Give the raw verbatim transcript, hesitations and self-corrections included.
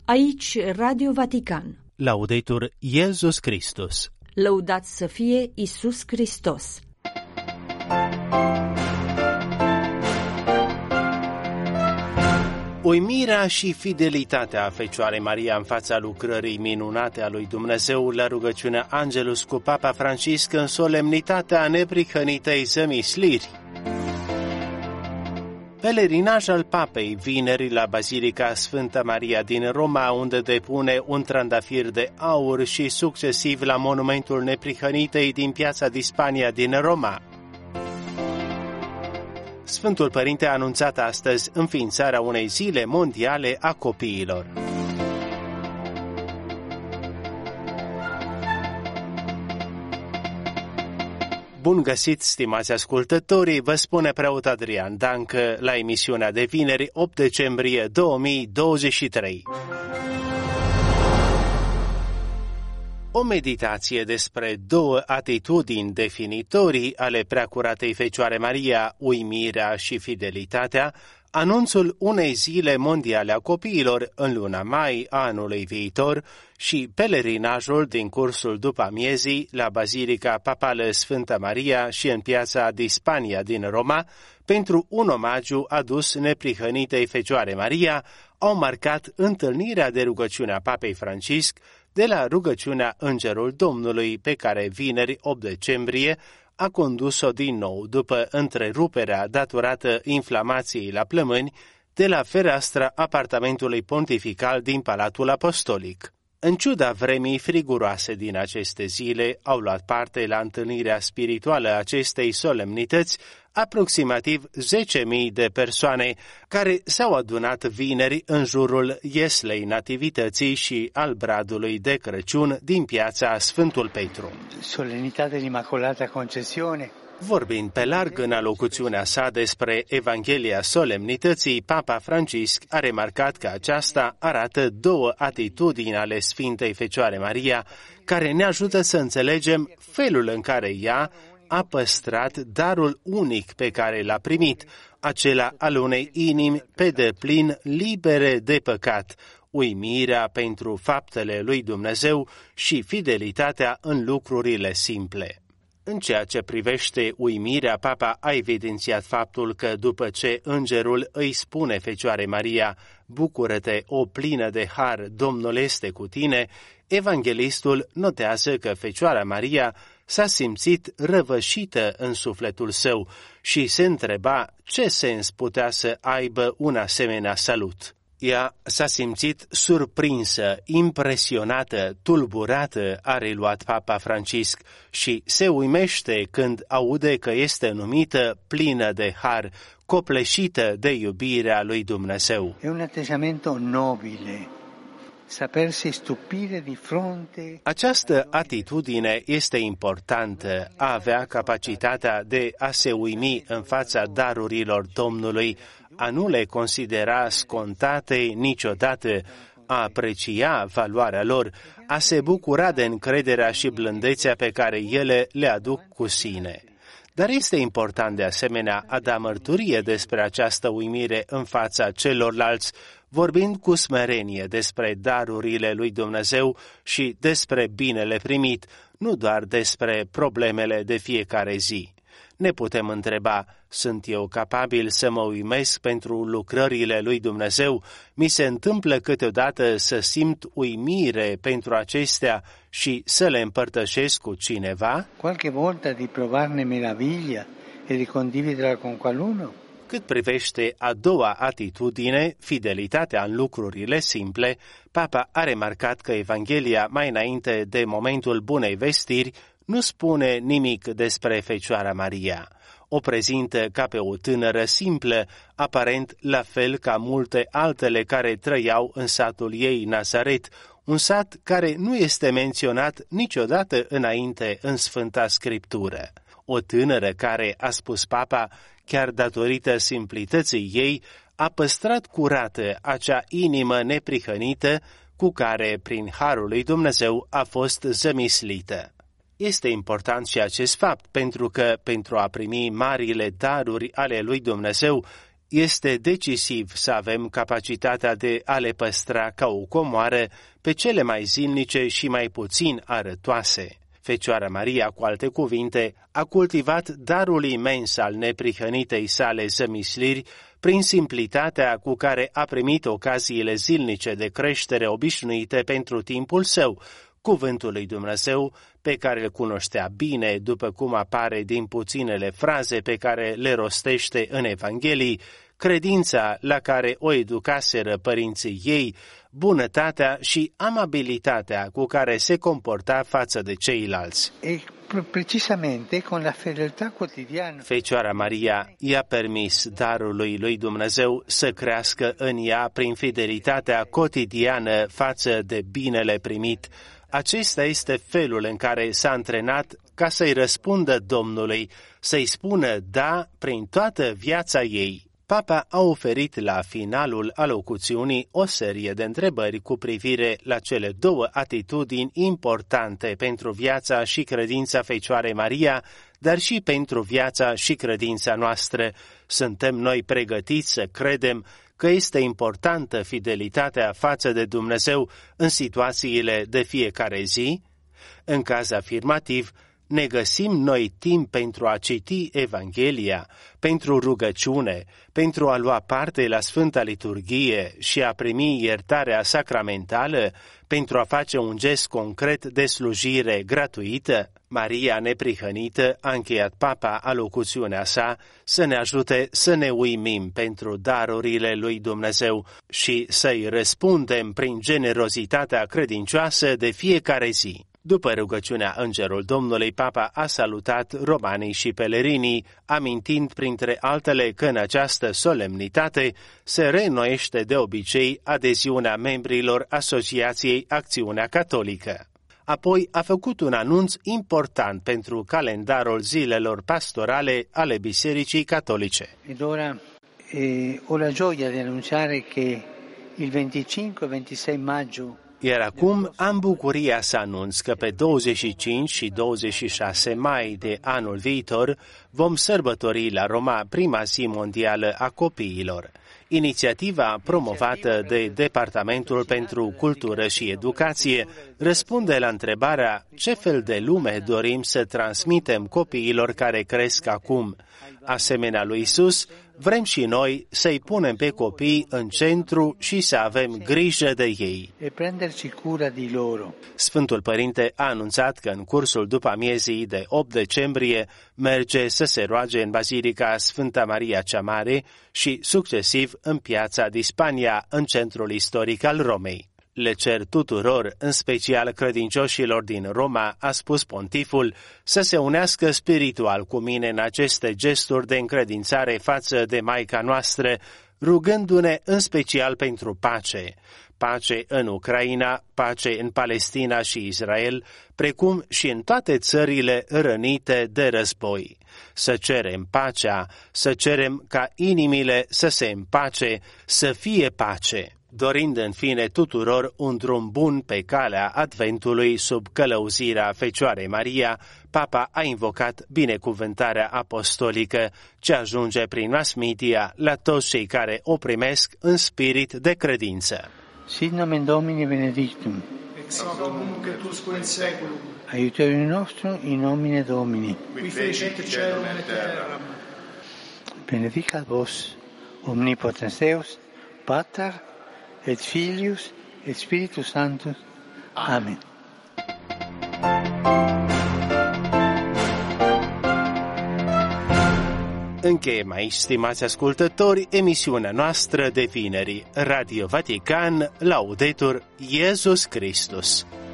Aici Radio Vatican. Laudetur Iesus Christus. Lăudat să fie Iisus Hristos. Uimirea și fidelitatea Fecioarei Maria în fața lucrării minunate a lui Dumnezeu la rugăciunea Angelus cu Papa Francisc în solemnitatea neprihănitei zămisliri. Pelerinaj al Papei vineri la Bazilica Sfânta Maria din Roma, unde depune un trandafir de aur, și succesiv la monumentul neprihănitei din Piața di Spagna din Roma. Sfântul Părinte a anunțat astăzi înființarea unei zile mondiale a copiilor. Bun găsit, stimați ascultătorii, vă spune preot Adrian Dancă la emisiunea de vineri, opt decembrie două mii douăzeci și trei. O meditație despre două atitudini definitorii ale Preacuratei Fecioare Maria, uimirea și fidelitatea, anunțul unei zile mondiale a copiilor în luna mai a anului viitor și pelerinajul din cursul după amiezii la Bazilica Papală Sfânta Maria și în Piața di Spagna din Roma, pentru un omagiu adus neprihănitei Fecioare Maria, au marcat întâlnirea de rugăciune a Papei Francisc de la rugăciunea Îngerul Domnului, pe care vineri opt decembrie a condus-o din nou după întreruperea datorată inflamației la plămâni de la fereastra apartamentului pontifical din Palatul Apostolic. În ciuda vremii friguroase din aceste zile, au luat parte la întâlnirea spirituală a acestei solemnități aproximativ zece mii de persoane care s-au adunat vineri în jurul ieslei Nativității și al bradului de Crăciun din Piața Sfântul Petru. Solenitatea Immacolata Concesiune. Vorbind pe larg în alocuțiunea sa despre Evanghelia Solemnității, Papa Francisc a remarcat că aceasta arată două atitudini ale Sfintei Fecioare Maria, care ne ajută să înțelegem felul în care ea a păstrat darul unic pe care l-a primit, acela al unei inimi pe deplin libere de păcat, uimirea pentru faptele lui Dumnezeu și fidelitatea în lucrurile simple. În ceea ce privește uimirea, Papa a evidențiat faptul că după ce îngerul îi spune Fecioarei Maria, bucură-te, o plină de har, Domnul este cu tine, evanghelistul notează că Fecioara Maria s-a simțit răvășită în sufletul său și se întreba ce sens putea să aibă un asemenea salut. Ea s-a simțit surprinsă, impresionată, tulburată, a reluat Papa Francisc, și se uimește când aude că este numită plină de har, copleșită de iubirea lui Dumnezeu. E un atteggiamento nobile. Sapersi stupire di fronte. Această atitudine este importantă, a avea capacitatea de a se uimi în fața darurilor Domnului, a nu le considera scontate niciodată, a aprecia valoarea lor, a se bucura de încrederea și blândețea pe care ele le aduc cu sine. Dar este important de asemenea a da mărturie despre această uimire în fața celorlalți, vorbind cu smerenie despre darurile lui Dumnezeu și despre binele primit, nu doar despre problemele de fiecare zi. Ne putem întreba, sunt eu capabil să mă uimesc pentru lucrările lui Dumnezeu? Mi se întâmplă câteodată să simt uimire pentru acestea și să le împărtășesc cu cineva? Qualche volta di provarne meraviglia e di condividerla con qualcuno? Cât privește a doua atitudine, fidelitatea în lucrurile simple, Papa a remarcat că Evanghelia, mai înainte de momentul bunei vestiri, nu spune nimic despre Fecioara Maria. O prezintă ca pe o tânără simplă, aparent la fel ca multe altele care trăiau în satul ei Nazaret, un sat care nu este menționat niciodată înainte în Sfânta Scriptură. O tânără care, a spus Papa, chiar datorită simplității ei, a păstrat curată acea inimă neprihănită cu care, prin harul lui Dumnezeu, a fost zămislită. Este important și acest fapt, pentru că, pentru a primi marile daruri ale lui Dumnezeu, Este decisiv să avem capacitatea de a le păstra ca o comoară pe cele mai zilnice și mai puțin arătoase. Fecioara Maria, cu alte cuvinte, a cultivat darul imens al neprihănitei sale zămisliri prin simplitatea cu care a primit ocaziile zilnice de creștere obișnuite pentru timpul său, cuvântul lui Dumnezeu, pe care îl cunoștea bine, după cum apare din puținele fraze pe care le rostește în Evanghelii, credința la care o educaseră părinții ei, bunătatea și amabilitatea cu care se comporta față de ceilalți. E precisamente con la fedeltà quotidiana. Fecioara Maria i-a permis darului lui Dumnezeu să crească în ea prin fidelitatea cotidiană față de binele primit. Acesta este felul în care s-a antrenat ca să-i răspundă Domnului, să-i spună da prin toată viața ei. Papa a oferit la finalul alocuțiunii o serie de întrebări cu privire la cele două atitudini importante pentru viața și credința Fecioarei Maria, dar și pentru viața și credința noastră. Suntem noi pregătiți să credem că este importantă fidelitatea față de Dumnezeu în situațiile de fiecare zi? În caz afirmativ, ne găsim noi timp pentru a citi Evanghelia, pentru rugăciune, pentru a lua parte la Sfânta Liturghie și a primi iertarea sacramentală, pentru a face un gest concret de slujire gratuită? Maria neprihănită, a încheiat Papa alocuțiunea sa, să ne ajute să ne uimim pentru darurile lui Dumnezeu și să-i răspundem prin generozitatea credincioasă de fiecare zi. După rugăciunea Îngerul Domnului, Papa a salutat romanii și pelerinii, amintind printre altele că în această solemnitate se reînnoiește de obicei adeziunea membrilor Asociației Acțiunea Catolică. Apoi a făcut un anunț important pentru calendarul zilelor pastorale ale Bisericii Catolice. Ed ora eh, ho la gioia di annunciare che il venticinque e ventisei maggio. Iar acum am bucuria să anunț că pe douăzeci și cinci și douăzeci și șase mai de anul viitor vom sărbători la Roma prima zi mondială a copiilor. Inițiativa promovată de Departamentul pentru Cultură și Educație răspunde la întrebarea ce fel de lume dorim să transmitem copiilor care cresc acum. Asemenea lui Iisus, vrem și noi să-i punem pe copii în centru și să avem grijă de ei. E prenderci cura di loro. Sfântul Părinte a anunțat că în cursul după amiezii de opt decembrie merge să se roage în Bazilica Sfânta Maria cea Mare și succesiv în Piața di Spagna, în centrul istoric al Romei. Le cer tuturor, în special credincioșilor din Roma, a spus pontiful, să se unească spiritual cu mine în aceste gesturi de încredințare față de Maica noastră, rugându-ne în special pentru pace. Pace în Ucraina, pace în Palestina și Israel, precum și în toate țările rănite de război. Să cerem pacea, să cerem ca inimile să se împace, să fie pace, dorind în fine tuturor un drum bun pe calea Adventului sub călăuzirea Fecioarei Maria. Papa a invocat binecuvântarea apostolică ce ajunge prin mass media la toți cei care o primesc în spirit de credință. Sit nomen Domini benedictum. Ex hoc nunc et usque in saeculum. Aiuterium nostrum in nomine Domini. Qui fecit caelum et terram. Benedicat vos omnipotens Deus, Pater et Filius et Spiritus Sanctus. Amen. Încheiem aici, stimați ascultători, emisiunea noastră de vineri. Radio Vatican, Laudetur Iesus Christus.